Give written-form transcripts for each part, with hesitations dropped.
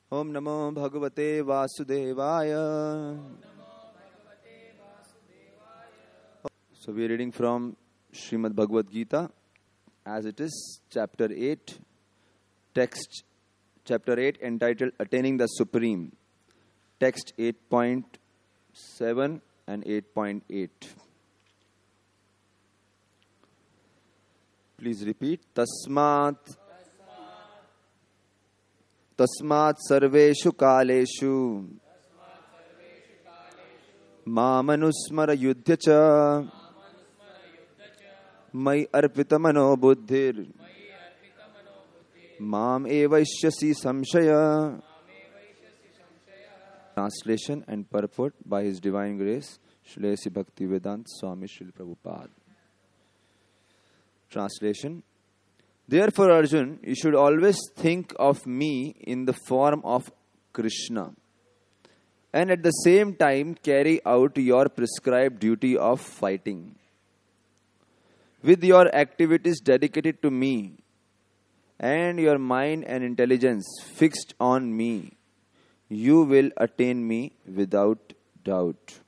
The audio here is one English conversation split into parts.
Om Namo Bhagavate Vasudevaya. So we are reading from Srimad Bhagavad Gita as it is, chapter 8, text chapter 8 entitled Attaining the Supreme, text 8.7 and 8.8. Please repeat. Tasmat sarveshu kaleshu mamanusmara yudhyacha mai arpita mano buddhir mam evaishyasi samshaya. Translation and purport by His Divine Grace Srila A.C. Bhaktivedanta Swami Srila Prabhupada. Translation. Therefore, Arjun, you should always think of me in the form of Krishna, and at the same time carry out your prescribed duty of fighting. With your activities dedicated to me, and your mind and intelligence fixed on me, you will attain me without doubt.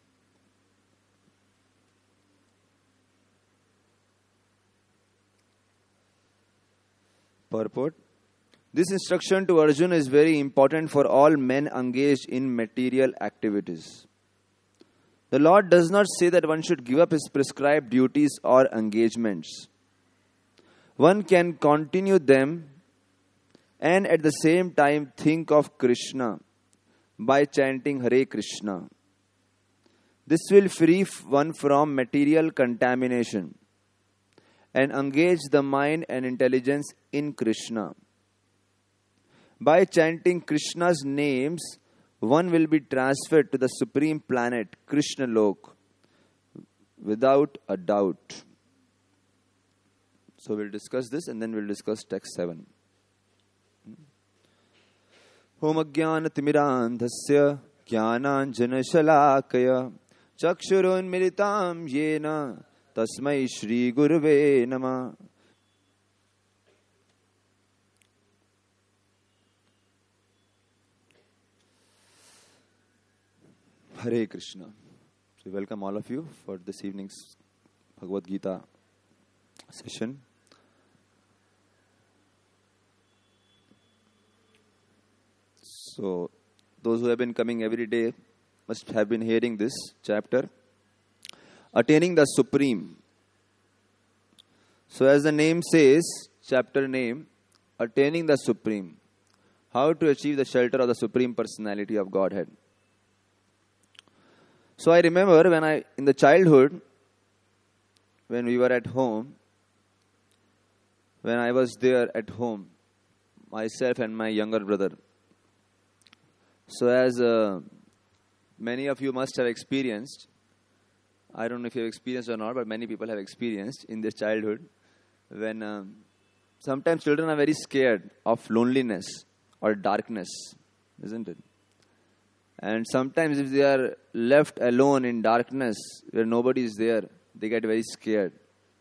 Purport. This instruction to Arjuna is very important for all men engaged in material activities. The Lord does not say that one should give up his prescribed duties or engagements. One can continue them and at the same time think of Krishna by chanting Hare Krishna. This will free one from material contamination and engage the mind and intelligence in Krishna. By chanting Krishna's names, one will be transferred to the supreme planet, Krishna Lok, without a doubt. So we'll discuss this and then we'll discuss text 7. Om Ajnana Timirandhasya Jnananjana Shalakaya Chakshurun Militam Yena Tasmai Shri Gurave Nama. Hare Krishna. So welcome all of you for this evening's Bhagavad Gita session. So those who have been coming every day must have been hearing this chapter. Attaining the Supreme. So as the name says, chapter name, Attaining the Supreme. How to achieve the shelter of the Supreme Personality of Godhead. So I remember in the childhood, when we were at home, when I was there at home, myself and my younger brother. So as many of you must have experienced, I don't know if you have experienced or not, but many people have experienced in their childhood when sometimes children are very scared of loneliness or darkness, isn't it? And sometimes if they are left alone in darkness where nobody is there, they get very scared.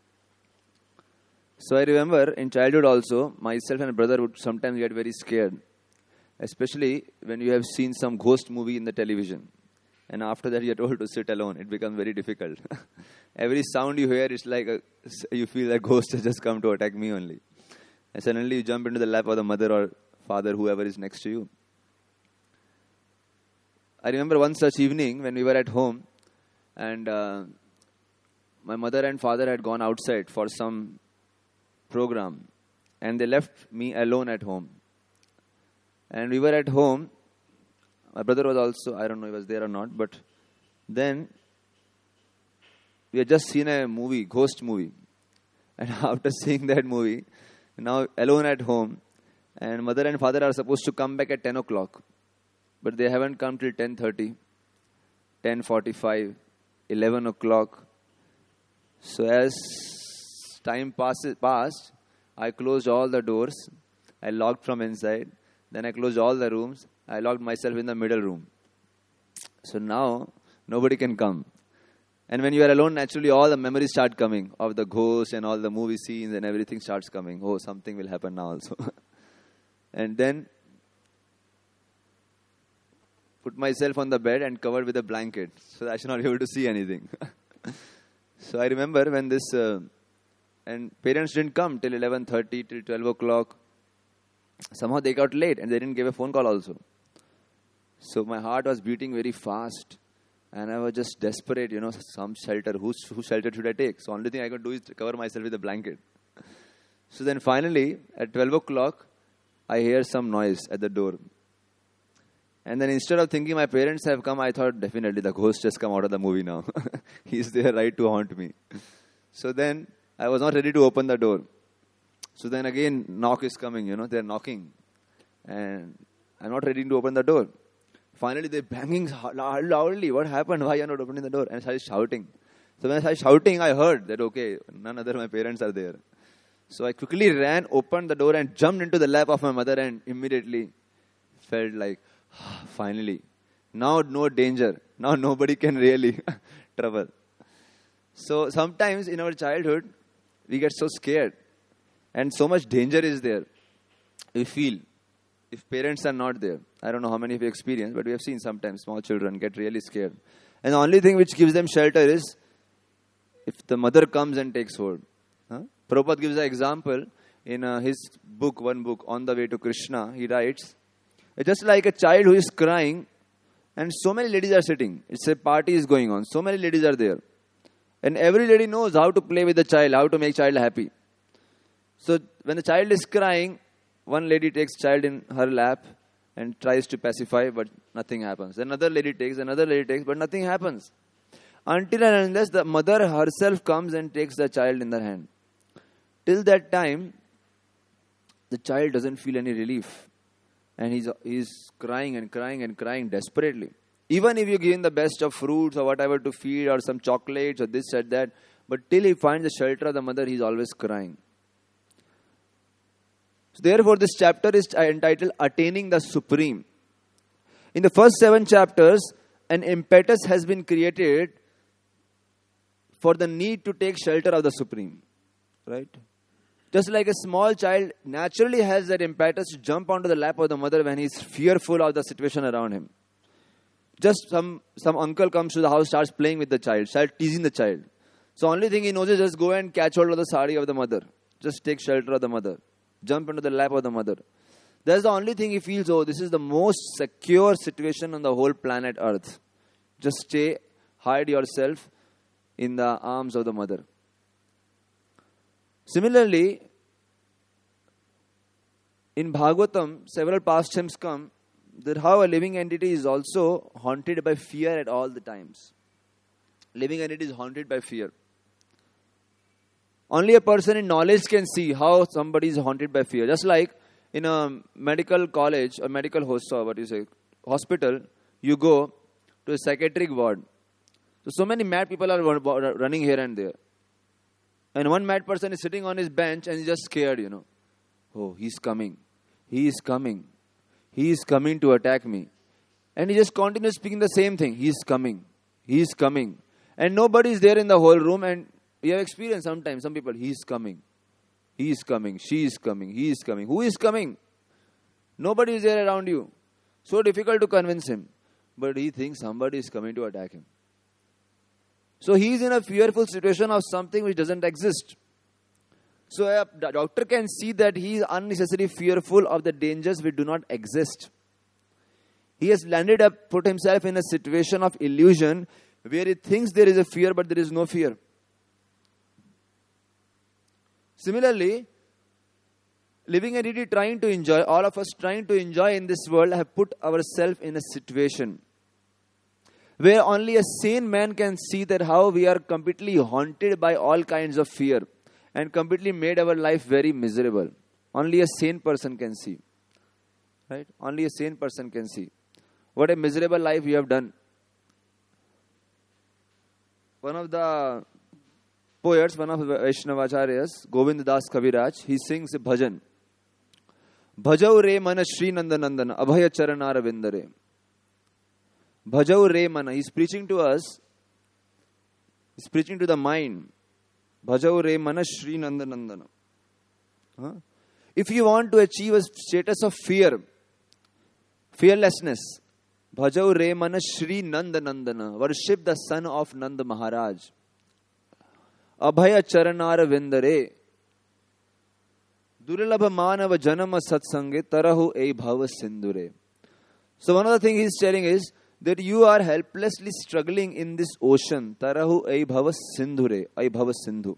So I remember in childhood also, myself and my brother would sometimes get very scared, especially when you have seen some ghost movie in the television. And after that, you are told to sit alone. It becomes very difficult. Every sound you hear is like you feel a ghost has just come to attack me only. And suddenly you jump into the lap of the mother or father, whoever is next to you. I remember one such evening when we were at home and my mother and father had gone outside for some program and they left me alone at home. And we were at home. My brother was also, I don't know if he was there or not, but then we had just seen a movie, ghost movie. And after seeing that movie, now alone at home, and mother and father are supposed to come back at 10 o'clock. But they haven't come till 10:30, 10:45, 11 o'clock. So as time passed, I closed all the doors. I locked from inside. Then I closed all the rooms. I locked myself in the middle room. So now, nobody can come. And when you are alone, naturally all the memories start coming of the ghosts and all the movie scenes and everything starts coming. Oh, something will happen now also. And then myself on the bed and covered with a blanket so that I should not be able to see anything. So I remember when this, and parents didn't come till 11:30, till 12 o'clock. Somehow they got late and they didn't give a phone call also. So my heart was beating very fast. And I was just desperate, some shelter. Whose shelter should I take? So only thing I could do is cover myself with a blanket. So then finally, at 12 o'clock, I hear some noise at the door. And then instead of thinking my parents have come, I thought definitely the ghost just come out of the movie now. He's there right to haunt me. So then I was not ready to open the door. So then again, knock is coming, they're knocking. And I'm not ready to open the door. Finally, they're banging loudly. What happened? Why are you not opening the door? And I started shouting. So when I started shouting, I heard that, okay, none other my parents are there. So I quickly ran, opened the door and jumped into the lap of my mother and immediately felt like, finally, now no danger. Now nobody can really trouble. So sometimes in our childhood, we get so scared and so much danger is there. We feel if parents are not there. I don't know how many of you experience, but we have seen sometimes small children get really scared. And the only thing which gives them shelter is if the mother comes and takes hold. Prabhupada gives an example in his book, one book, On the Way to Krishna. He writes, it's just like a child who is crying and so many ladies are sitting. It's a party is going on. So many ladies are there. And every lady knows how to play with the child, how to make child happy. So when the child is crying, one lady takes child in her lap and tries to pacify, but nothing happens. Another lady takes, but nothing happens. Until and unless the mother herself comes and takes the child in her hand. Till that time, the child doesn't feel any relief. And he's crying and crying and crying desperately. Even if you give him the best of fruits or whatever to feed or some chocolates or this or that, but till he finds the shelter of the mother, he's always crying. So therefore, this chapter is entitled Attaining the Supreme. In the first 7 chapters, an impetus has been created for the need to take shelter of the Supreme. Right? Just like a small child naturally has that impetus to jump onto the lap of the mother when he's fearful of the situation around him. Just some uncle comes to the house, starts playing with the child teasing the child. So only thing he knows is just go and catch hold of the sari of the mother. Just take shelter of the mother. Jump into the lap of the mother. That's the only thing he feels, this is the most secure situation on the whole planet Earth. Just hide yourself in the arms of the mother. Similarly, in Bhagavatam, several past hymns come that how a living entity is also haunted by fear at all the times. Living entity is haunted by fear. Only a person in knowledge can see how somebody is haunted by fear. Just like in a medical college or medical hospital, you go to a psychiatric ward. So many mad people are running here and there. And one mad person is sitting on his bench and he's just scared, Oh, he's coming. He is coming. He is coming to attack me. And he just continues speaking the same thing. He is coming. He is coming. And nobody is there in the whole room. And we have experienced sometimes, some people, he is coming. He is coming. She is coming. He is coming. Who is coming? Nobody is there around you. So difficult to convince him. But he thinks somebody is coming to attack him. So he is in a fearful situation of something which doesn't exist. So a doctor can see that he is unnecessarily fearful of the dangers which do not exist. He has put himself in a situation of illusion where he thinks there is a fear but there is no fear. Similarly, living entity trying to enjoy, all of us trying to enjoy in this world have put ourselves in a situation where only a sane man can see that how we are completely haunted by all kinds of fear and completely made our life very miserable. Only a sane person can see. Right? Only a sane person can see. What a miserable life you have done. One of the poets, one of the Vaishnavacharyas, Govind Das Kaviraj, he sings a bhajan. Bhajau re mana Shri Nandanandana, Abhaya Charanara Vindare. Bhajau re mana. He's preaching to us. He's preaching to the mind. Bhajau re mana Shri Nandanandana. If you want to achieve a status of fearlessness, Bhajau re mana Shri Nanda Nandana. Worship the son of Nanda Maharaj. Abhaya Charanara Vindare. Durlabha Manava Janama Satsange Tarahu Ei Bhava Sindhure. So one of the things he is telling is that you are helplessly struggling in this ocean. Tarahu Ei Bhava Sindhure. Ei Bhava Sindhu.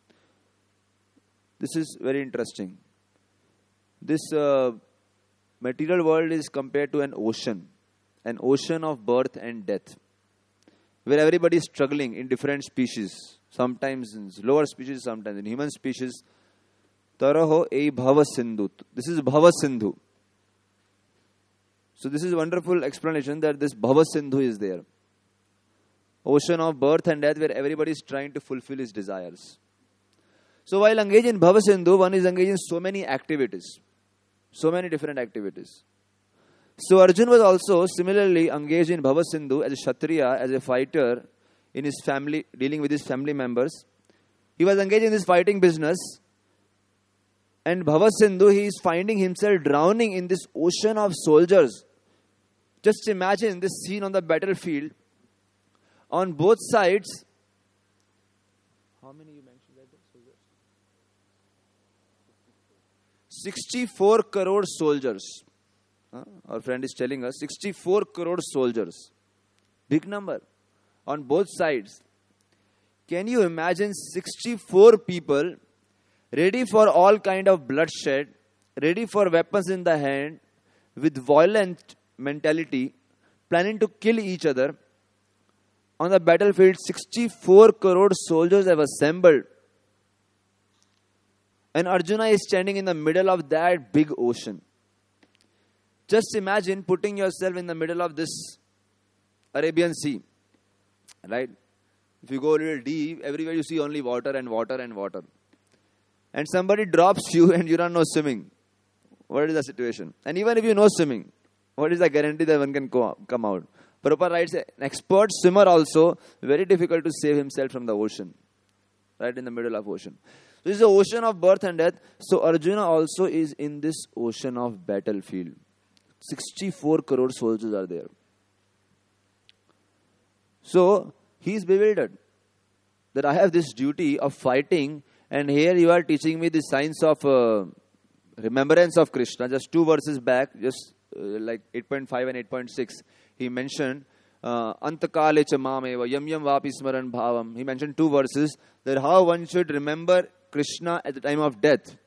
This is very interesting. This material world is compared to an ocean of birth and death, where everybody is struggling in different species, sometimes in lower species, sometimes in human species. Taraho ei bhava sindhu. This is bhava sindhu. So this is a wonderful explanation that this bhava sindhu is there. Ocean of birth and death, where everybody is trying to fulfill his desires. So while engaged in bhava sindhu, one is engaged in so many activities. So many different activities. So Arjun was also similarly engaged in Bhava Sindhu as a Kshatriya, as a fighter in his family, dealing with his family members. He was engaged in this fighting business. And Bhava Sindhu, he is finding himself drowning in this ocean of soldiers. Just imagine this scene on the battlefield. On both sides, how many you mentioned that soldiers? 64 crore soldiers. Our friend is telling us 64 crore soldiers. Big number. On both sides. Can you imagine 64 people ready for all kind of bloodshed, ready for weapons in the hand, with violent mentality, planning to kill each other? On the battlefield, 64 crore soldiers have assembled. And Arjuna is standing in the middle of that big ocean. Just imagine putting yourself in the middle of this Arabian Sea. Right? If you go a little deep, everywhere you see only water and water and water. And somebody drops you and you don't know swimming. What is the situation? And even if you know swimming, what is the guarantee that one can come out? Prabhupada writes, an expert swimmer also, very difficult to save himself from the ocean. Right in the middle of ocean. So this is the ocean of birth and death. So Arjuna also is in this ocean of battlefield. 64 crore soldiers are there. So he is bewildered that I have this duty of fighting, and here you are teaching me the science of remembrance of Krishna. Just 2 verses back, just like 8.5 and 8.6, he mentioned Antakale cha mameva yam yam vapi smaran bhavam. He mentioned 2 verses that how one should remember Krishna at the time of death.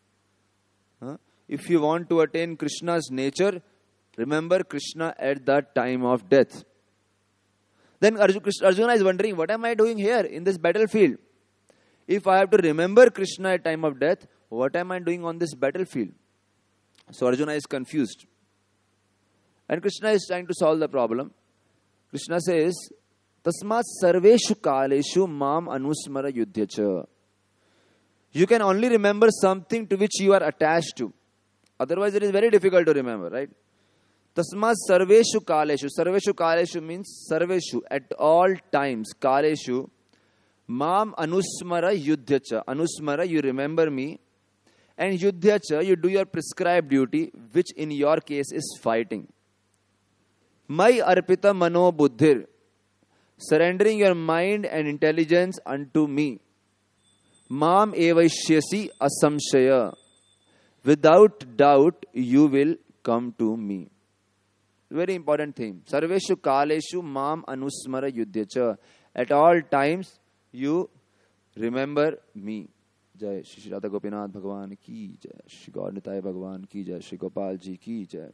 If you want to attain Krishna's nature, remember Krishna at the time of death. Then Arjuna is wondering, what am I doing here in this battlefield? If I have to remember Krishna at time of death, what am I doing on this battlefield? So Arjuna is confused. And Krishna is trying to solve the problem. Krishna says, Tasmat sarveshu kaleshu mam anusmara yudhyacha. You can only remember something to which you are attached to. Otherwise, it is very difficult to remember, right? Tasmat sarveshu kaleshu. Sarveshu kaleshu means sarveshu, at all times. Kaleshu. Mam anusmara yudhyacha. Anusmara, you remember me. And yudhyacha, you do your prescribed duty, which in your case is fighting. Mai arpita mano buddhir. Surrendering your mind and intelligence unto me. Mam evaishyasi asamshaya. Without doubt, you will come to me. Very important thing. Sarveshu kaleshu mam anusmara yudhyacha. At all times, you remember me. Jai Shri Radha Gopinath Bhagavan ki jai. Shri Gaur Nitai Bhagavan ki jai. Shri Gopal ji ki jai.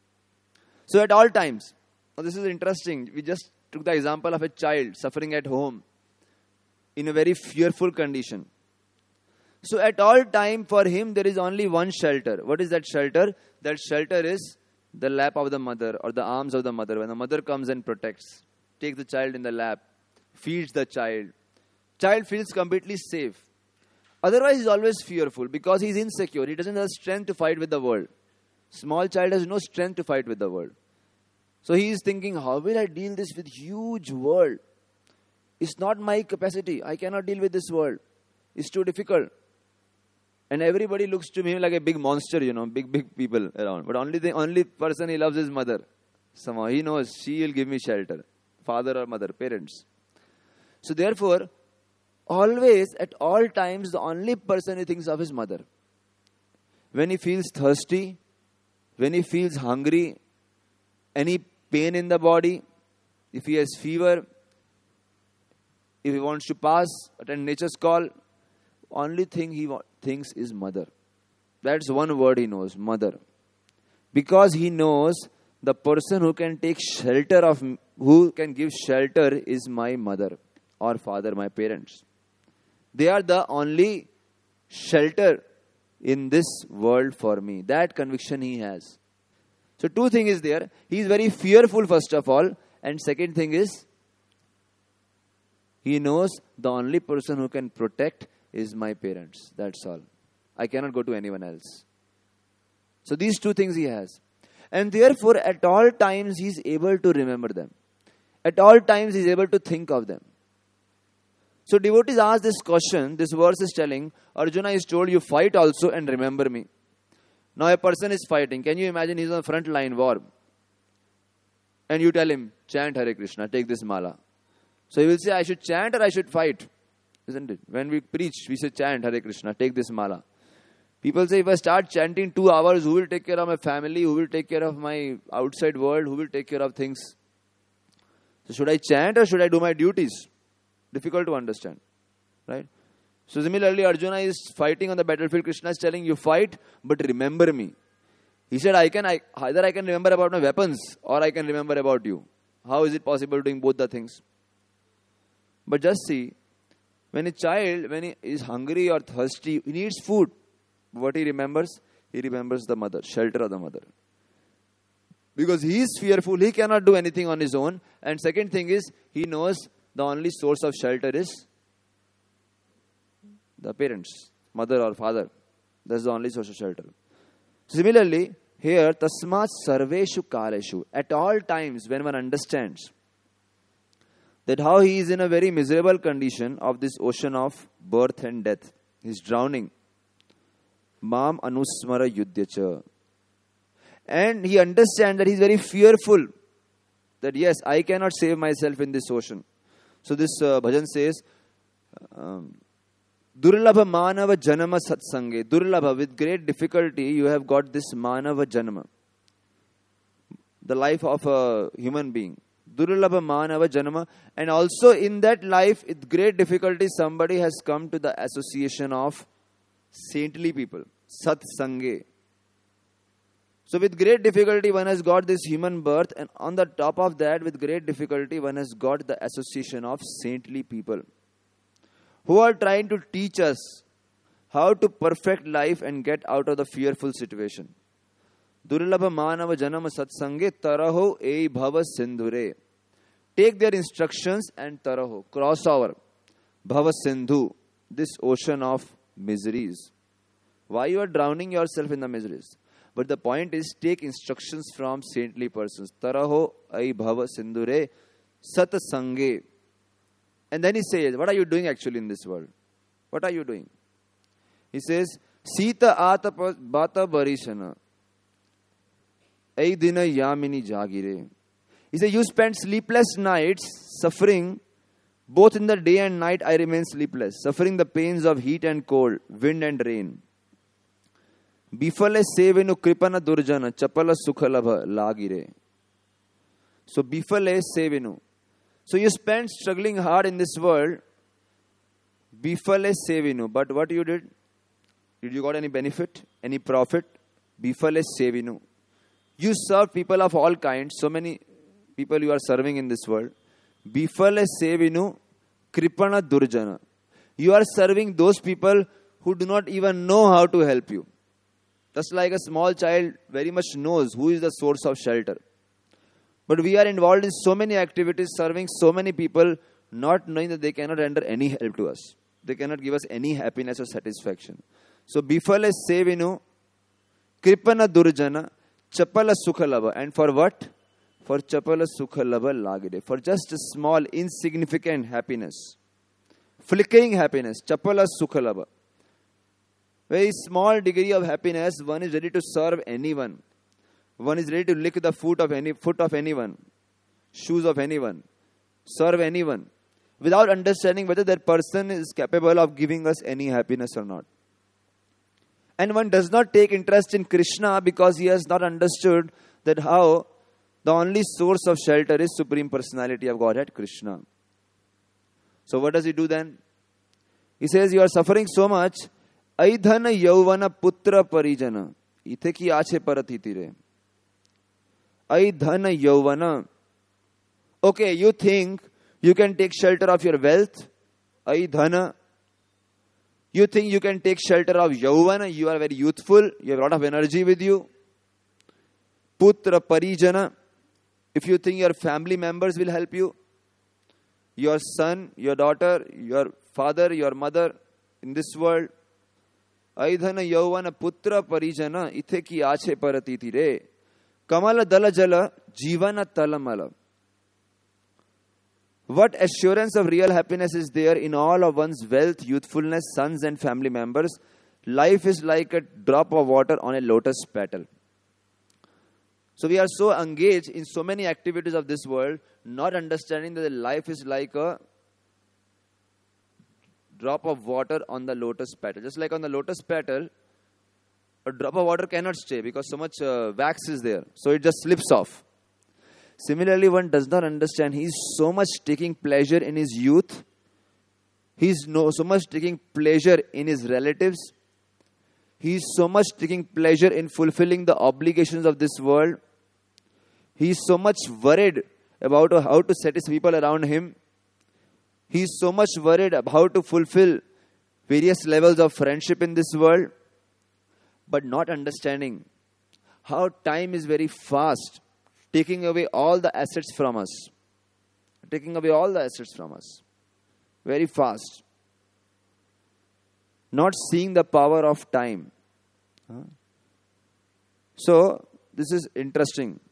So at all times. Now this is interesting. We just took the example of a child suffering at home in a very fearful condition. So at all time for him there is only one shelter. What is that shelter? That shelter is the lap of the mother or the arms of the mother. When the mother comes and protects, takes the child in the lap, feeds the child. Child feels completely safe. Otherwise he is always fearful because he is insecure. He doesn't have strength to fight with the world. Small child has no strength to fight with the world. So he is thinking, how will I deal this with huge world? It's not my capacity. I cannot deal with this world. It's too difficult. And everybody looks to him like a big monster, big people around. But only person he loves is mother. Somehow he knows she will give me shelter. Father or mother, parents. So therefore, always, at all times, the only person he thinks of is mother. When he feels thirsty, when he feels hungry, any pain in the body, if he has fever, if he wants to pass, attend nature's call, only thing he thinks is mother. That's one word he knows, mother. Because he knows the person who can take shelter of, who can give shelter is my mother or father, my parents. They are the only shelter in this world for me. That conviction he has. So two things is there. He is very fearful first of all. And second thing is, he knows the only person who can protect is my parents. That's all. I cannot go to anyone else. So these two things he has. And therefore at all times he is able to remember them. At all times he is able to think of them. So devotees ask this question, this verse is telling, Arjuna is told you fight also and remember me. Now a person is fighting. Can you imagine he's on the front line war? And you tell him, chant Hare Krishna, take this mala. So he will say, I should chant or I should fight. Isn't it? When we preach, we say chant Hare Krishna, take this mala. People say, if I start chanting 2 hours, who will take care of my family? Who will take care of my outside world? Who will take care of things? So should I chant or should I do my duties? Difficult to understand. Right? So similarly, Arjuna is fighting on the battlefield. Krishna is telling you, fight, but remember me. He said, either I can remember about my weapons or I can remember about you. How is it possible doing both the things? But just see, when a child, when he is hungry or thirsty, he needs food. What he remembers? He remembers the mother, shelter of the mother. Because he is fearful, he cannot do anything on his own. And second thing is, he knows the only source of shelter is the parents, mother or father. That's the only source of shelter. Similarly, here, tasmat sarveshu kaleshu. At all times, when one understands that how he is in a very miserable condition of this ocean of birth and death, he is drowning. Mam anusmara yudhyacha. And he understands that he is very fearful that yes, I cannot save myself in this ocean. So this bhajan says, Durlabha manava janama satsange. Durlabha, with great difficulty, you have got this manava janama. The life of a human being. Durlabha manava janama. And also in that life, with great difficulty, somebody has come to the association of saintly people. Satsange. So with great difficulty, one has got this human birth. And on the top of that, with great difficulty, one has got the association of saintly people, who are trying to teach us how to perfect life and get out of the fearful situation. Durlabha manava janama satsange taraho ei bhava sindhure. Take their instructions and taraho, cross over bhava sindhu, this ocean of miseries. Why you are drowning yourself in the miseries? But the point is, take instructions from saintly persons. Taraho ei bhava sindhure satsange. And then he says, what are you doing actually in this world? What are you doing? He says, Sita ata bata barishana. Ei dina yamini jagire. He says, you spend sleepless nights suffering. Both in the day and night I remain sleepless, suffering the pains of heat and cold, wind and rain. Bifale sevenu kripana durjana chapala sukhalabha lagire. So bifale sevenu. So you spent struggling hard in this world. Bifale sevinu. But what you did? Did you got any benefit? Any profit? Bifale sevinu. You serve people of all kinds. So many people you are serving in this world. Bifale sevinu kripana durjana. You are serving those people who do not even know how to help you. Just like a small child very much knows who is the source of shelter. But we are involved in so many activities, serving so many people, not knowing that they cannot render any help to us. They cannot give us any happiness or satisfaction. So, bifale sevinu, kripana durjana, chapala sukhalava. And for what? For chapala sukhalava lagide. For just a small, insignificant happiness. Flickering happiness. Chapala sukhalava. Very small degree of happiness, one is ready to serve anyone. One is ready to lick the foot of anyone, shoes of anyone, serve anyone, without understanding whether that person is capable of giving us any happiness or not. And one does not take interest in Krishna because he has not understood that how the only source of shelter is Supreme Personality of Godhead, Krishna. So what does he do then? He says, you are suffering so much. Aidhana yauvana putra parijana. Ithe ki ache paratitire. Aidhana yauvana. Okay, you think you can take shelter of your wealth. Aidhana. You think you can take shelter of yauvana. You are very youthful. You have a lot of energy with you. Putra parijana. If you think your family members will help you, your son, your daughter, your father, your mother in this world, Aidhana yauvana putra parijana ithe ki ache paratiti re kamala dala jala jivana talamala. What assurance of real happiness is there in all of one's wealth, youthfulness, sons and family members? Life is like a drop of water on a lotus petal. So we are so engaged in so many activities of this world, not understanding that life is like a drop of water on the lotus petal. Just like on the lotus petal, a drop of water cannot stay because so much wax is there. So it just slips off. Similarly, one does not understand. He is so much taking pleasure in his youth. He is so much taking pleasure in his relatives. He is so much taking pleasure in fulfilling the obligations of this world. He is so much worried about how to satisfy people around him. He is so much worried about how to fulfill various levels of friendship in this world, but not understanding how time is very fast, taking away all the assets from us. Taking away all the assets from us. Very fast. Not seeing the power of time. So, this is interesting.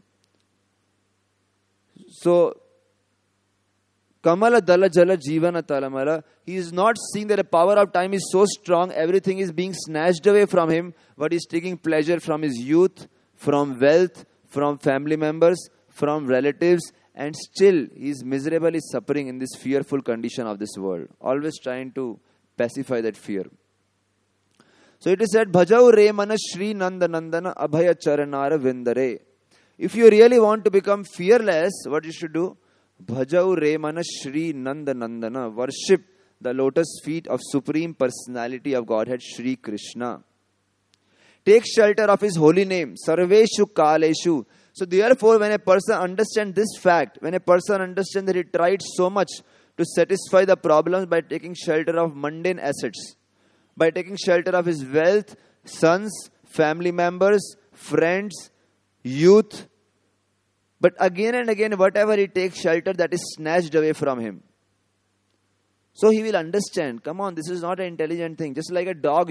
So, Kamala Dala Jala Jivana Talamala, he is not seeing that the power of time is so strong, everything is being snatched away from him, but he is taking pleasure from his youth, from wealth, from family members, from relatives, and still he is miserably suffering in this fearful condition of this world, always trying to pacify that fear. So it is said, Bhajau re mana Shri Nanda Nandana Abhaya Charanara Vindare. If you really want to become fearless, what you should do? Bhajau re mana Shri Nanda Nandana. Worship the lotus feet of Supreme Personality of Godhead, Shri Krishna. Take shelter of his holy name, Sarveshu Kaleshu. So therefore, when a person understands this fact, when a person understands that he tried so much to satisfy the problems by taking shelter of mundane assets, by taking shelter of his wealth, sons, family members, friends, youth. But again and again, whatever he takes shelter, that is snatched away from him. So he will understand, come on, this is not an intelligent thing. Just like a dog,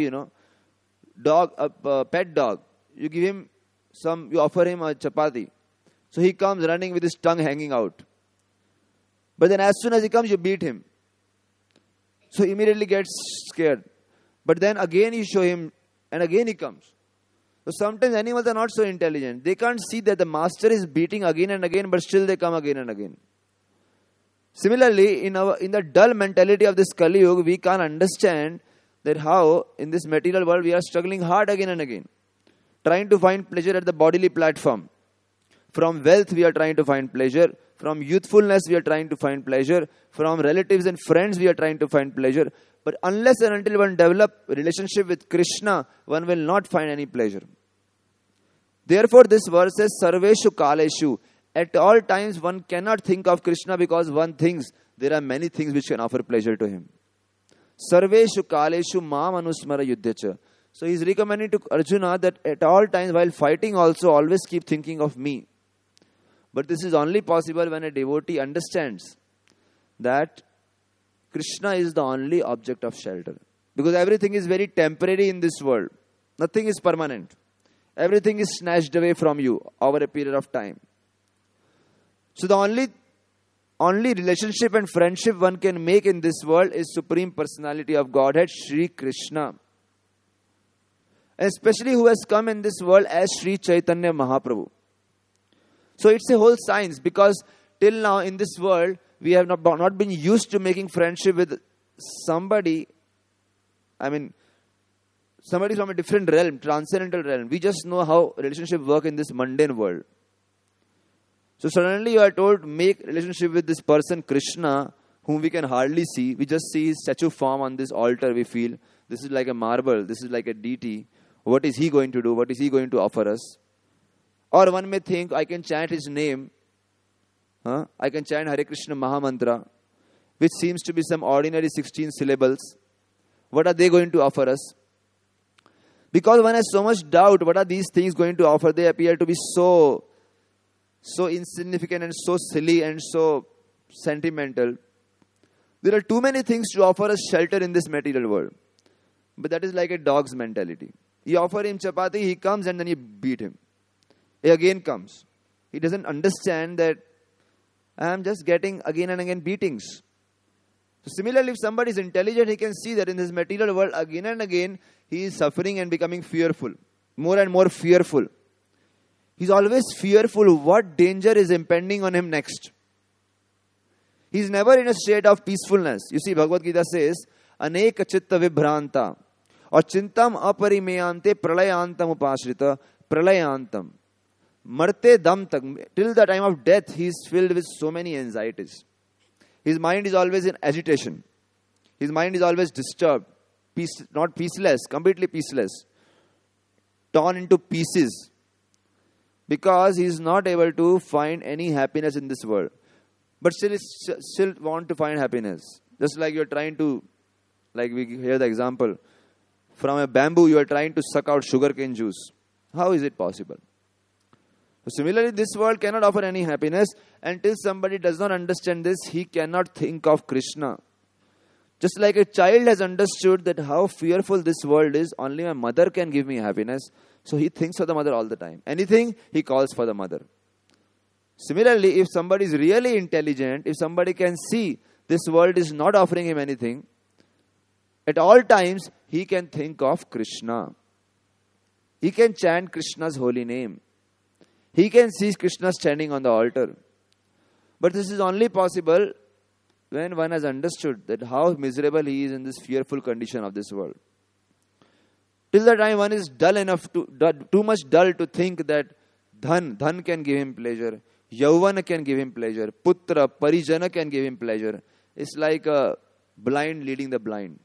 a pet dog. You give him you offer him a chapati. So he comes running with his tongue hanging out. But then as soon as he comes, you beat him. So he immediately gets scared. But then again you show him, and again he comes. So sometimes animals are not so intelligent. They can't see that the master is beating again and again, but still they come again and again. Similarly, in the dull mentality of this Kali Yuga, we can't understand that how in this material world we are struggling hard again and again. Trying to find pleasure at the bodily platform. From wealth we are trying to find pleasure. From youthfulness we are trying to find pleasure. From relatives and friends we are trying to find pleasure. But unless and until one develops a relationship with Krishna, one will not find any pleasure. Therefore this verse says, Sarveshu Kaleshu. At all times one cannot think of Krishna because one thinks there are many things which can offer pleasure to him. Sarveshu Kaleshu Mam Anusmara Yuddhacha. So he is recommending to Arjuna that at all times while fighting also always keep thinking of me. But this is only possible when a devotee understands that Krishna is the only object of shelter. Because everything is very temporary in this world. Nothing is permanent. Everything is snatched away from you over a period of time. So the only relationship and friendship one can make in this world is Supreme Personality of Godhead, Shri Krishna. Especially who has come in this world as Sri Chaitanya Mahaprabhu. So it's a whole science, because till now in this world, we have not been used to making friendship with somebody, somebody from a different realm, transcendental realm. We just know how relationships work in this mundane world. So suddenly you are told, make relationship with this person, Krishna, whom we can hardly see. We just see his statue form on this altar, we feel. This is like a marble, this is like a deity. What is he going to do? What is he going to offer us? Or one may think, I can chant his name. I can chant Hare Krishna Mahamantra, which seems to be some ordinary 16 syllables. What are they going to offer us? Because one has so much doubt, what are these things going to offer? They appear to be so insignificant and so silly and so sentimental. There are too many things to offer us shelter in this material world. But that is like a dog's mentality. You offer him chapati, he comes and then you beat him. He again comes. He doesn't understand that I am just getting again and again beatings. So similarly, if somebody is intelligent, he can see that in this material world, again and again, he is suffering and becoming fearful. More and more fearful. He's always fearful what danger is impending on him next. He's never in a state of peacefulness. You see, Bhagavad Gita says, Aneka chitta vibhranta, or chintam aparimeyante pralayantam upashrita pralayantam. Marte dam tak, till the time of death, he is filled with so many anxieties. His mind is always in agitation. His mind is always disturbed. Not peaceless, completely peaceless. Torn into pieces. Because he is not able to find any happiness in this world. But still want to find happiness. Just like you are trying to, like we hear the example, from a bamboo you are trying to suck out sugarcane juice. How is it possible? Similarly, this world cannot offer any happiness. Until somebody does not understand this, he cannot think of Krishna. Just like a child has understood that how fearful this world is, only my mother can give me happiness. So he thinks of the mother all the time. Anything, he calls for the mother. Similarly, if somebody is really intelligent, if somebody can see this world is not offering him anything, at all times, he can think of Krishna. He can chant Krishna's holy name. He can see Krishna standing on the altar. But this is only possible when one has understood that how miserable he is in this fearful condition of this world. Till the time one is dull enough, too much dull to think that dhan can give him pleasure, yauvana can give him pleasure, putra, parijana can give him pleasure. It's like a blind leading the blind.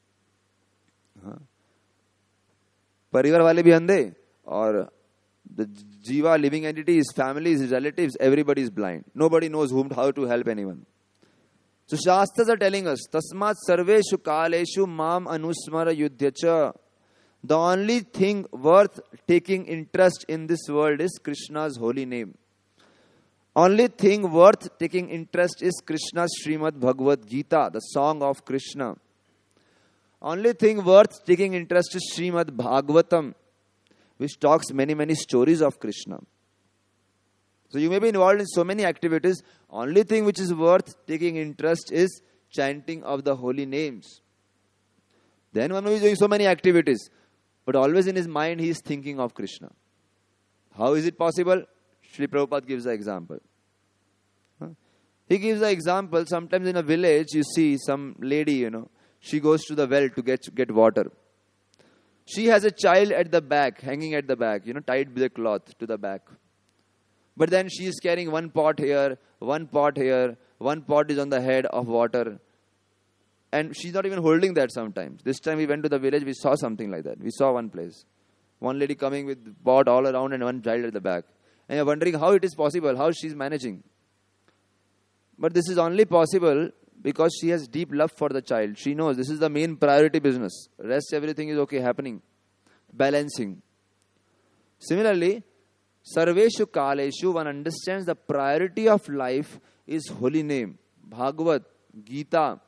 Parivar wale bhi andhe, or the jiva, living entity, his family, his relatives, everybody is blind. Nobody knows how to help anyone. So Shastras are telling us, Tasmat sarveshu kaleshu mam anusmara yudhyacha. The only thing worth taking interest in this world is Krishna's holy name. Only thing worth taking interest is Krishna's Srimad Bhagavad Gita, the song of Krishna. Only thing worth taking interest is Srimad Bhagavatam, which talks many stories of Krishna. So you may be involved in so many activities. Only thing which is worth taking interest is chanting of the holy names. Then one may be doing so many activities, but always in his mind he is thinking of Krishna. How is it possible? Srila Prabhupada gives the example. He gives the example, sometimes in a village you see some lady, she goes to the well to get water. She has a child at the back, hanging at the back, tied with a cloth to the back. But then she is carrying one pot here, one pot is on the head of water. And she's not even holding that sometimes. This time we went to the village, we saw something like that. We saw one place. One lady coming with pot all around and one child at the back. And you're wondering how it is possible, how she's managing. But this is only possible because she has deep love for the child. She knows this is the main priority business. Rest everything is okay happening. Balancing. Similarly, Sarveshu Kaleshu, one understands the priority of life is holy name. Bhagavad, Gita,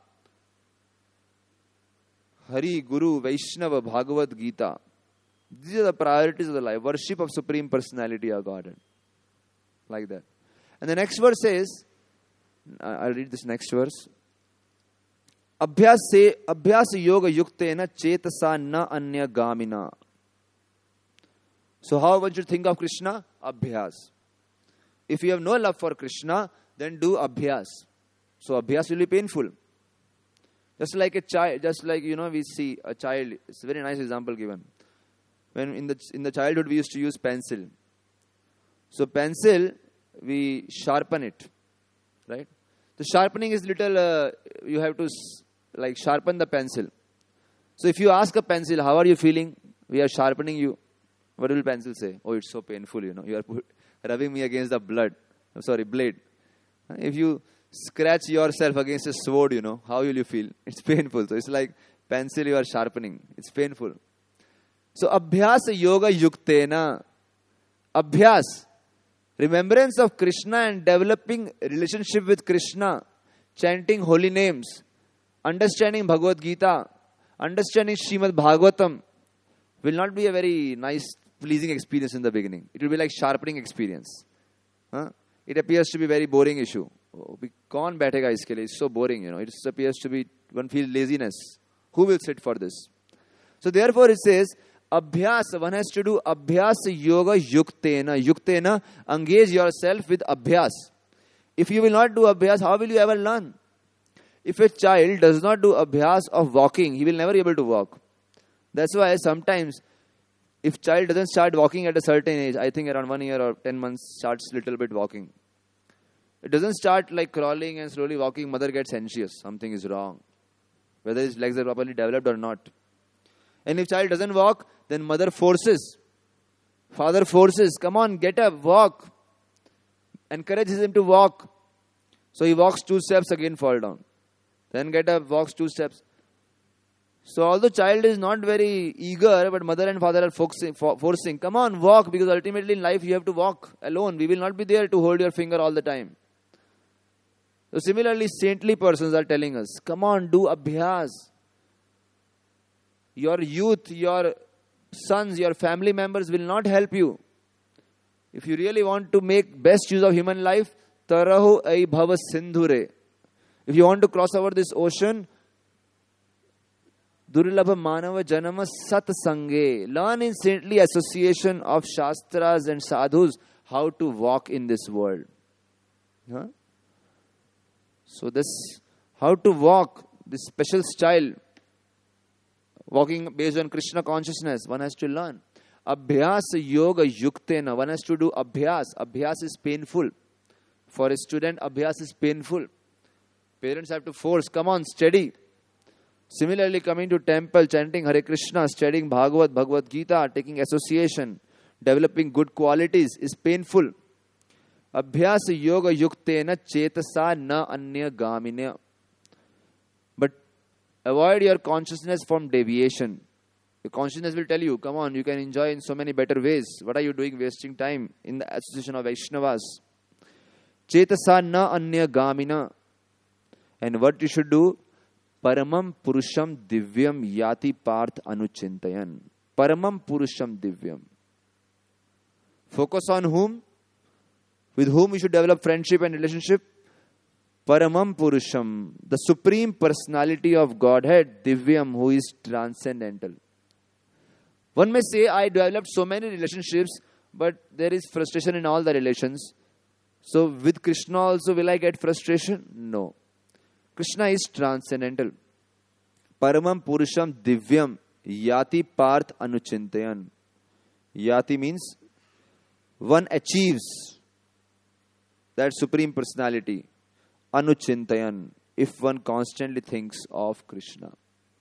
Hari, Guru, Vaishnava, Bhagavad Gita. These are the priorities of the life. Worship of Supreme Personality of Godhead. Like that. And the next verse says, I'll read this next verse. Abhyas yoga yuktena chetasa na anya gamina. So how one should think of Krishna? Abhyas. If you have no love for Krishna, then do abhyas. So abhyas will be painful. Just like a child, we see a child. It's a very nice example given. When in the childhood we used to use pencil. So pencil, we sharpen it, right? The sharpening is little, you have to sharpen the pencil. So if you ask a pencil, how are you feeling? We are sharpening you. What will pencil say? Oh, it's so painful, you are rubbing me against the blade. If you scratch yourself against a sword, how will you feel? It's painful. So it's like pencil you are sharpening. It's painful. So abhyas yoga yuktena. Abhyas, remembrance of Krishna and developing relationship with Krishna, chanting holy names, understanding Bhagavad Gita, understanding Srimad Bhagavatam will not be a very nice, pleasing experience in the beginning. It will be like sharpening experience. It appears to be a very boring issue. Kaun baithega iske liye? It's so boring, It appears to be, one feels laziness. Who will sit for this? So therefore it says, abhyas, one has to do abhyas yoga yuktena. Yuktena, engage yourself with abhyas. If you will not do abhyas, how will you ever learn? If a child does not do abhyas of walking, he will never be able to walk. That's why sometimes, if child doesn't start walking at a certain age, I think around 1 year or 10 months, starts little bit walking. It doesn't start like crawling and slowly walking, mother gets anxious. Something is wrong. Whether his legs are properly developed or not. And if child doesn't walk, then mother forces. Father forces. Come on, get up, walk. Encourages him to walk. So he walks 2 steps, again fall down. Then get up, walks 2 steps. So although child is not very eager, but mother and father are forcing. Come on, walk, because ultimately in life you have to walk alone. We will not be there to hold your finger all the time. So similarly, saintly persons are telling us, come on, do abhyas. Your youth, your sons, your family members will not help you. If you really want to make best use of human life, tarahu ai bhava sindhure. If you want to cross over this ocean, Durlabha Manava Janama Sat Sange. Learn in saintly association of Shastras and Sadhus how to walk in this world. So this, how to walk, this special style, walking based on Krishna consciousness, one has to learn. Abhyas yoga yuktena. One has to do abhyas. Abhyas is painful. For a student, abhyas is painful. Parents have to force, come on, steady. Similarly, coming to temple, chanting Hare Krishna, studying Bhagavad Gita, taking association, developing good qualities is painful. Abhyas yoga yuktena chetasa na anya gamine. But avoid your consciousness from deviation. Your consciousness will tell you, come on, you can enjoy in so many better ways. What are you doing wasting time in the association of Vaishnavas? Chetasa na anya gamina. And what you should do? Paramam Purusham Divyam Yati Parth Anuchintayan. Paramam Purusham Divyam. Focus on whom? With whom we should develop friendship and relationship? Paramam Purusham, the Supreme Personality of Godhead, Divyam, who is transcendental. One may say, I developed so many relationships, but there is frustration in all the relations. So with Krishna also will I get frustration? No. Krishna is transcendental. Paramam Purusham Divyam Yati Parth Anuchintayan. Yati means one achieves that Supreme Personality. Anuchintayan, if one constantly thinks of Krishna.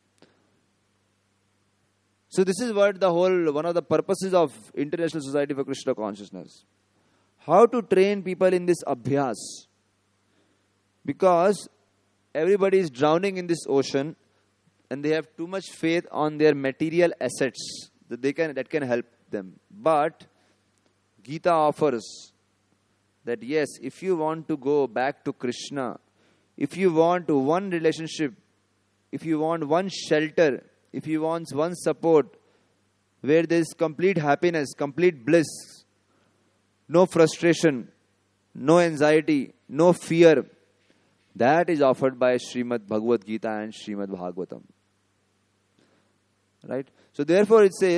So this is what one of the purposes of International Society for Krishna Consciousness. How to train people in this abhyas. Because everybody is drowning in this ocean and they have too much faith on their material assets that can help them. But Gita offers that yes, if you want to go back to Krishna, if you want one relationship, if you want one shelter, if you want one support where there is complete happiness, complete bliss, no frustration, no anxiety, no fear, that is offered by Srimad Bhagavad Gita and Srimad Bhagavatam. Right? So therefore it says,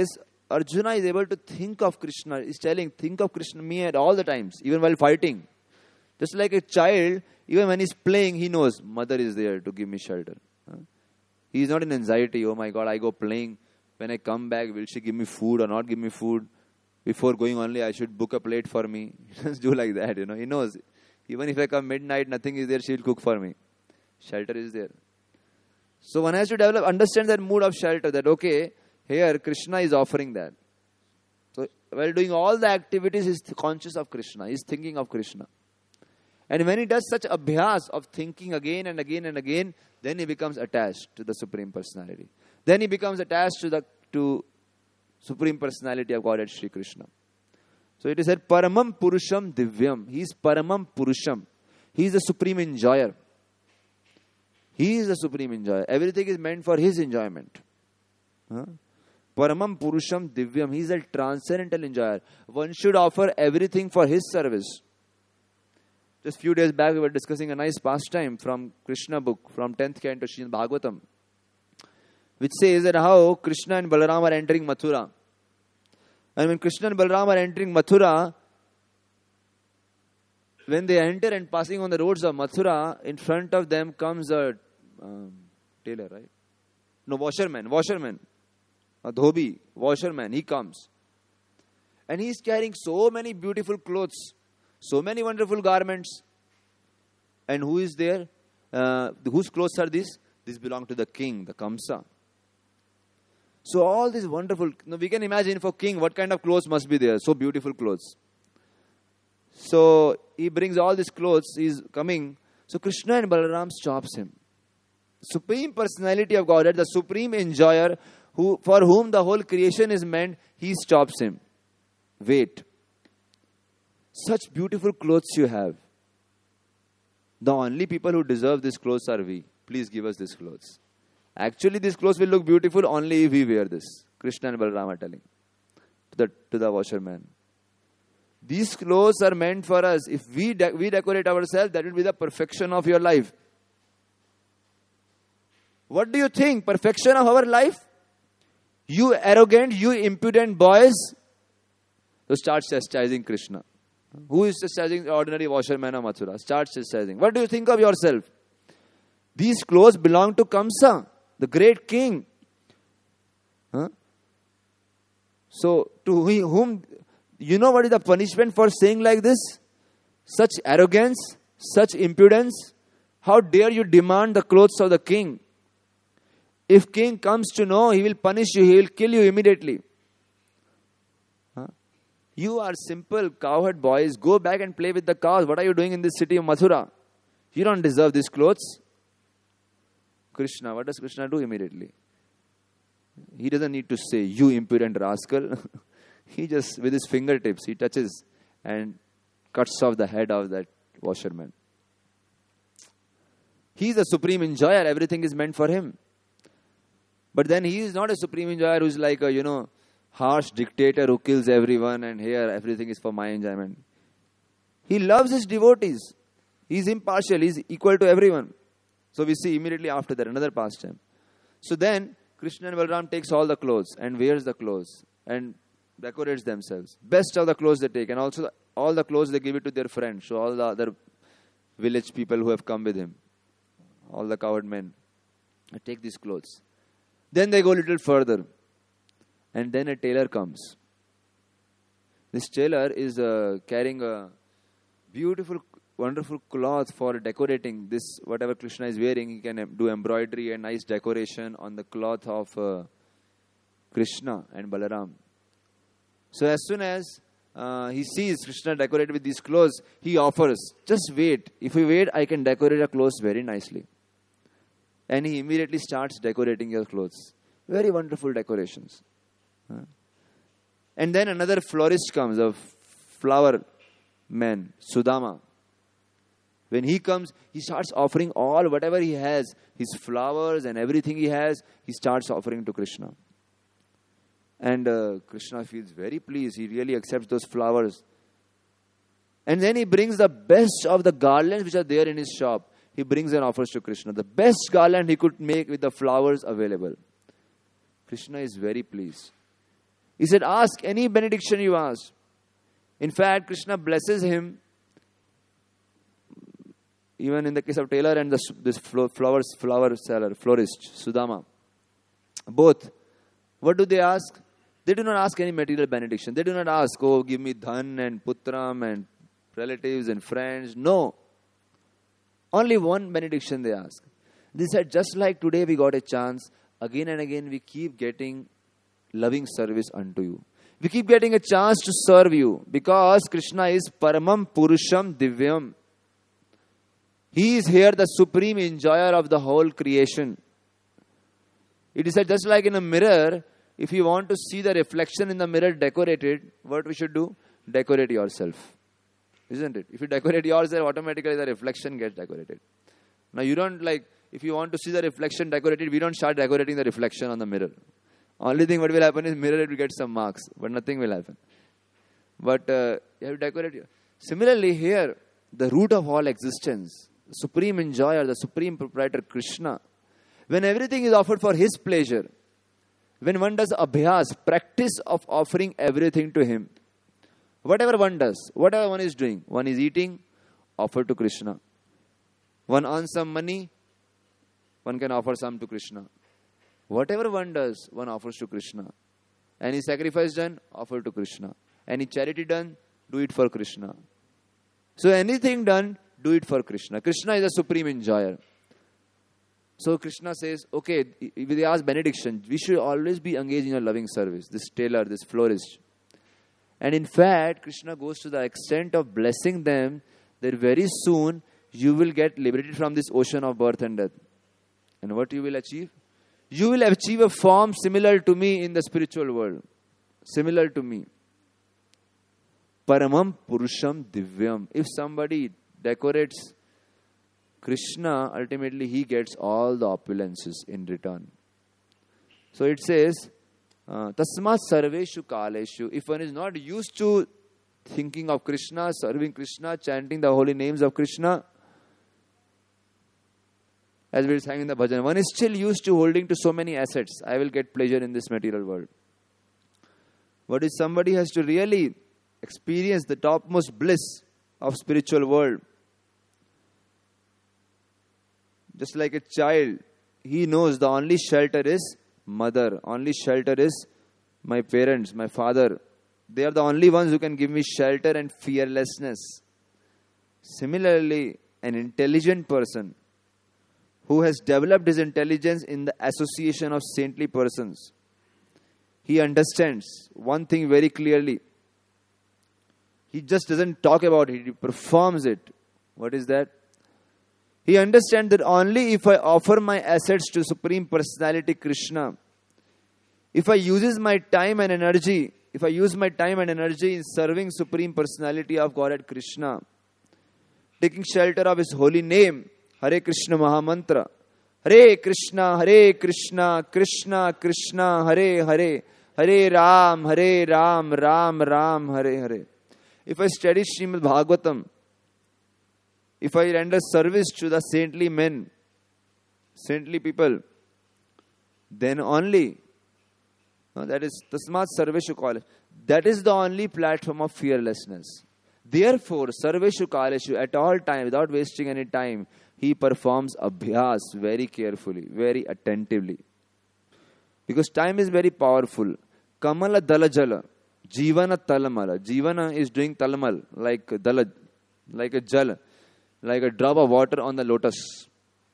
Arjuna is able to think of Krishna. He's telling, think of Krishna, me at all the times, even while fighting. Just like a child, even when he's playing, he knows mother is there to give me shelter. He is not in anxiety. Oh my God, I go playing. When I come back, will she give me food or not give me food? Before going only, I should book a plate for me. He doesn't do like that, He knows. Even if I come midnight, nothing is there, she'll cook for me. Shelter is there. So one has to understand that mood of shelter. That okay, here Krishna is offering that. So while doing all the activities, he's conscious of Krishna. He's thinking of Krishna. And when he does such abhyas of thinking again and again and again, then he becomes attached to the Supreme Personality. Then he becomes attached to Supreme Personality of Godhead Shri Krishna. So it is said, Paramam Purusham Divyam. He is Paramam Purusham. He is the Supreme Enjoyer. He is the Supreme Enjoyer. Everything is meant for his enjoyment. Paramam Purusham Divyam. He is a transcendental enjoyer. One should offer everything for his service. Just few days back, we were discussing a nice pastime from Krishna book, from 10th canto, Srimad Bhagavatam, which says that how Krishna and Balaram are entering Mathura. And when Krishna and Balaram are entering Mathura, when they enter and passing on the roads of Mathura, in front of them comes a tailor, right? No, washerman. A dhobi, washerman, he comes. And he is carrying so many beautiful clothes, so many wonderful garments. And who is there? Whose clothes are these? These belong to the king, the Kamsa. So all these wonderful, we can imagine for king what kind of clothes must be there. So beautiful clothes. So he brings all these clothes, he's coming. So Krishna and Balaram stops him. Supreme Personality of Godhead, the Supreme Enjoyer, for whom the whole creation is meant, he stops him. Wait. Such beautiful clothes you have. The only people who deserve these clothes are we. Please give us these clothes. Actually, these clothes will look beautiful only if we wear this. Krishna and Balaram are telling to the washerman. These clothes are meant for us. If we decorate ourselves, that will be the perfection of your life. What do you think? Perfection of our life? You arrogant, you impudent boys. So start chastising Krishna. Who is chastising the ordinary washerman of Mathura? Start chastising. What do you think of yourself? These clothes belong to Kamsa, the great king. So to whom, you know what is the punishment for saying like this? Such arrogance, such impudence. How dare you demand the clothes of the king? If king comes to know, he will punish you, he will kill you immediately. You are simple cowherd boys. Go back and play with the cows. What are you doing in this city of Mathura? You don't deserve these clothes. Krishna, what does Krishna do immediately? He doesn't need to say, you impudent rascal. He just, with his fingertips, he touches and cuts off the head of that washerman. He is the supreme enjoyer. Everything is meant for him. But then he is not a supreme enjoyer who is like a, harsh dictator who kills everyone and here everything is for my enjoyment. He loves his devotees. He is impartial. He is equal to everyone. So we see immediately after that another pastime. So then Krishna and Balaram takes all the clothes and wears the clothes and decorates themselves. Best of the clothes they take, and also all the clothes they give it to their friends. So all the other village people who have come with him, all the cowherd men, take these clothes. Then they go a little further. And then a tailor comes. This tailor is carrying a beautiful, wonderful cloth for decorating this, whatever Krishna is wearing. He can do embroidery and nice decoration on the cloth of Krishna and Balaram. So as soon as he sees Krishna decorated with these clothes, he offers, just wait. If you wait, I can decorate your clothes very nicely. And he immediately starts decorating your clothes. Very wonderful decorations. And then another florist comes, a flower man, Sudama. When he comes, he starts offering all, whatever he has, his flowers and everything he has, he starts offering to Krishna. And Krishna feels very pleased. He really accepts those flowers. And then he brings the best of the garlands which are there in his shop. He brings and offers to Krishna. The best garland he could make with the flowers available. Krishna is very pleased. He said, ask any benediction you ask. In fact, Krishna blesses him. Even in the case of Taylor and this flower seller, florist, Sudama. Both. What do they ask? They do not ask any material benediction. They do not ask, oh, give me dhan and putram and relatives and friends. No. Only one benediction they ask. They said, just like today we got a chance, again and again we keep getting loving service unto you. We keep getting a chance to serve you because Krishna is Paramam Purusham Divyam. He is here the supreme enjoyer of the whole creation. It is said just like in a mirror, if you want to see the reflection in the mirror decorated, what we should do? Decorate yourself. Isn't it? If you decorate yourself, automatically the reflection gets decorated. Now you don't like, if you want to see the reflection decorated, we don't start decorating the reflection on the mirror. Only thing what will happen is mirror will get some marks, but nothing will happen. But you have to decorate it. Similarly here, the root of all existence, the supreme enjoyer, the supreme proprietor Krishna, when everything is offered for his pleasure, when one does abhyas, practice of offering everything to him, whatever one does, whatever one is doing, one is eating, offer to Krishna. One earns some money, one can offer some to Krishna. Whatever one does, one offers to Krishna. Any sacrifice done, offer to Krishna. Any charity done, do it for Krishna. So anything done, do it for Krishna. Krishna is the supreme enjoyer. So Krishna says, okay, if they ask benediction, we should always be engaged in a loving service. This tailor, this florist. And in fact, Krishna goes to the extent of blessing them that very soon you will get liberated from this ocean of birth and death. And what you will achieve? You will achieve a form similar to me in the spiritual world. Similar to me. Paramam Purusham Divyam. If somebody decorates Krishna, ultimately he gets all the opulences in return. So it says, Tasmat Sarveshu Kaleshu. If one is not used to thinking of Krishna, serving Krishna, chanting the holy names of Krishna, as we sang in the bhajan, one is still used to holding to so many assets. I will get pleasure in this material world. But if somebody has to really experience the topmost bliss of spiritual world, just like a child, he knows the only shelter is mother. Only shelter is my parents, my father. They are the only ones who can give me shelter and fearlessness. Similarly, an intelligent person who has developed his intelligence in the association of saintly persons, he understands one thing very clearly. He just doesn't talk about it, he performs it. What is that? He understands that only if I offer my assets to Supreme Personality Krishna, if I use my time and energy in serving Supreme Personality of Godhead Krishna, taking shelter of His holy name, Hare Krishna Mahamantra, Hare Krishna, Krishna Krishna, Hare Hare, Hare Ram, Ram Ram, Hare Hare. If I study Srimad Bhagavatam, if I render service to the saintly men, saintly people, then only, that is Tasmat Sarveshu Kaleshu, that is the only platform of fearlessness. Therefore, Sarveshu Kaleshu, at all times, without wasting any time, he performs abhyas very carefully, very attentively. Because time is very powerful. Kamala Dalajala, Jivana Talamala. Jivana is doing talamal, like Dalaj, like a jal, like a drop of water on the lotus.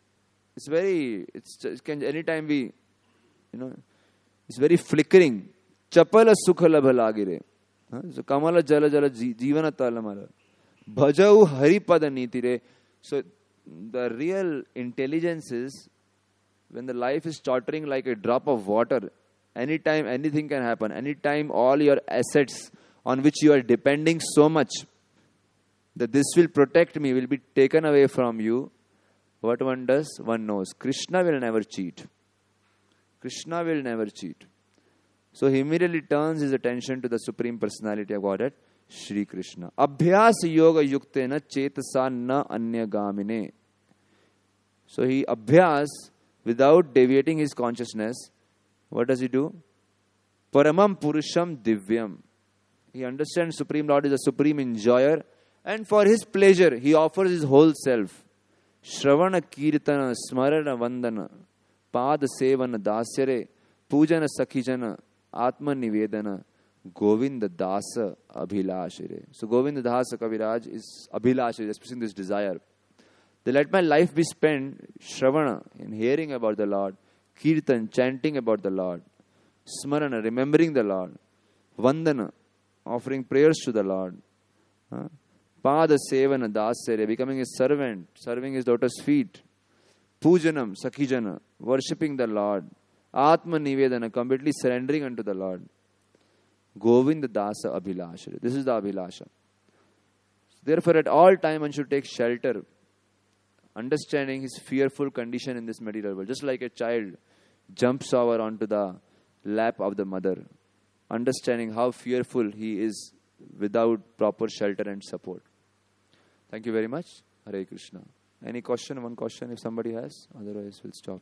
It can anytime be, it's very flickering. Chapala Sukhala Bhalagire. So Kamala Jala Jala Jivana Talamala. Bhajau Haripada Nitire. So the real intelligence is when the life is tottering like a drop of water. Anytime anything can happen. Anytime all your assets on which you are depending so much that this will protect me will be taken away from you. What one does, one knows. Krishna will never cheat. Krishna will never cheat. So he immediately turns his attention to the Supreme Personality of Godhead, Shri Krishna. Abhyas yoga yuktena chetasa na anyagamine. So he abhyas, without deviating his consciousness, what does he do? Paramam Purusham Divyam. He understands Supreme Lord is a supreme enjoyer, and for his pleasure, he offers his whole self. Shravana Kirtana Smarana Vandana Pada Sevana Dasyare Pujana Sakhijana Atma Nivedana Govinda Dasa Abhilashire. So Govinda Dasa Kaviraj is Abhilashire, expressing this desire. They let my life be spent Shravana, in hearing about the Lord, Kirtan, chanting about the Lord, Smarana, remembering the Lord, Vandana, offering prayers to the Lord, Pada Sevana Dasere, becoming his servant, serving his daughter's feet, Pujanam Sakhijana, worshipping the Lord, Atma Nivedana, completely surrendering unto the Lord, Govinda Dasa Abhilasha. This is the Abhilasha. Therefore, at all time one should take shelter, understanding his fearful condition in this material world. Just like a child jumps over onto the lap of the mother, understanding how fearful he is without proper shelter and support. Thank you very much. Hare Krishna. Any question? One question if somebody has. Otherwise, we'll stop.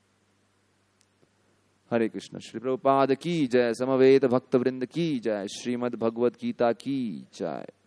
Hare Krishna. Shri Prabhupada ki jai. Samaveta Bhakta Vrinda ki jai. Srimad Bhagavad Gita ki jai.